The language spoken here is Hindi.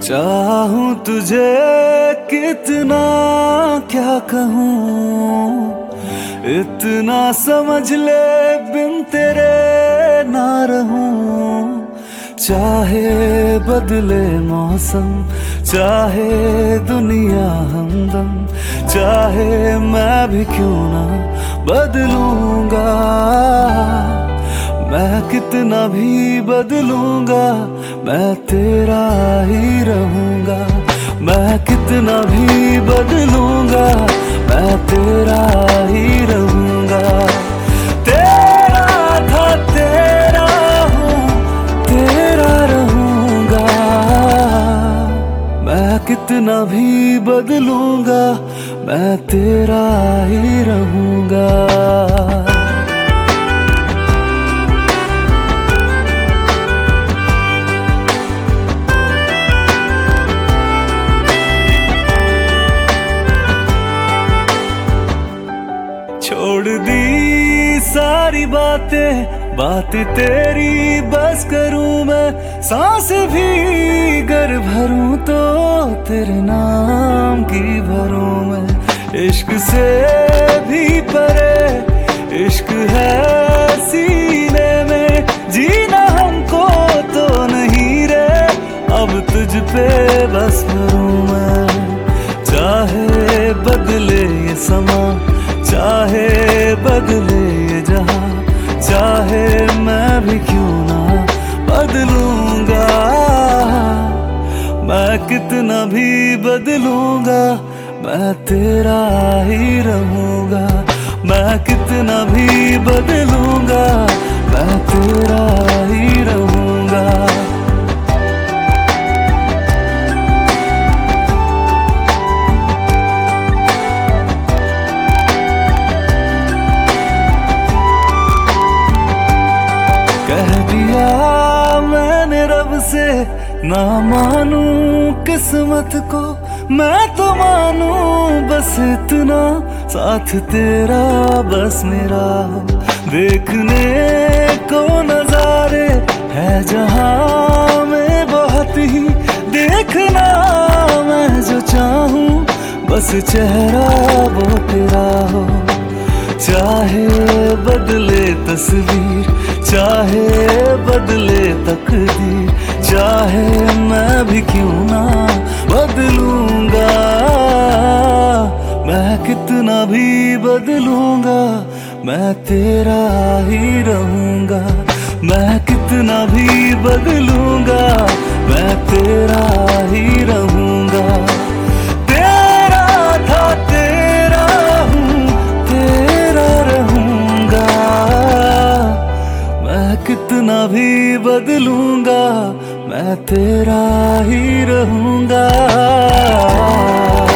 चाहूं तुझे कितना क्या कहूं, इतना समझ ले बिन तेरे ना रहूं। चाहे बदले मौसम, चाहे दुनिया हमदम, चाहे मैं भी क्यों ना बदलूंगा। मैं कितना भी बदलूंगा, मैं तेरा ही रहूंगा। मैं कितना भी बदलूंगा, मैं तेरा ही रहूंगा। तेरा था तेरा हूँ, तेरा रहूंगा। मैं कितना भी बदलूंगा, मैं तेरा ही रहूंगा। छोड़ दी सारी बातें तेरी बस करूं मैं। सांस भी गर भरूं तो तेरे नाम की भरूं मैं। इश्क से भी परे इश्क है सीने में, जीना हमको तो नहीं रे अब तुझ पे बस भरूं मैं। चाहे बदले ये समा, चाहे बदले ये जहां, चाहे मैं भी क्यों ना बदलूंगा। मैं कितना भी बदलूंगा, मैं तेरा ही रहूंगा। मैं कितना भी बदलूंगा, मैं तेरा ही रहूंगा। कह दिया मैंने रब से ना मानूं किस्मत को, मैं तो मानूं बस इतना साथ तेरा बस मेरा हो। देखने को नजारे है जहां में बहुत ही, देखना मैं जो चाहूं बस चेहरा वो तेरा हो। चाहे बदले तस्वीर, चाहे बदले तकदीर, चाहे मैं भी क्यों ना बदलूंगा। मैं कितना भी बदलूंगा, मैं तेरा ही रहूंगा। मैं कितना भी बदलूंगा, मैं तेरा ही रहूंगा। तेरा था तेरा हूँ, तेरा रहूंगा। मैं कितना भी बदलूंगा, मैं तेरा ही रहूंगा।